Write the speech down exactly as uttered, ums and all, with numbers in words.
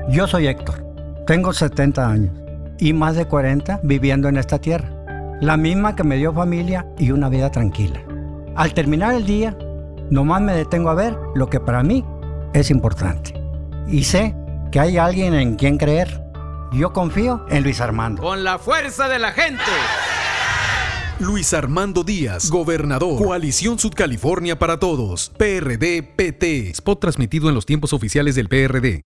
Yo soy Héctor, tengo setenta años y más de cuarenta viviendo en esta tierra, la misma que me dio familia y una vida tranquila. Al terminar el día, nomás me detengo a ver lo que para mí es importante. Y sé que hay alguien en quien creer. Yo confío en Luis Armando. Con la fuerza de la gente. Luis Armando Díaz, gobernador. Coalición Sud California para Todos. P R D P T. Spot transmitido en los tiempos oficiales del P R D.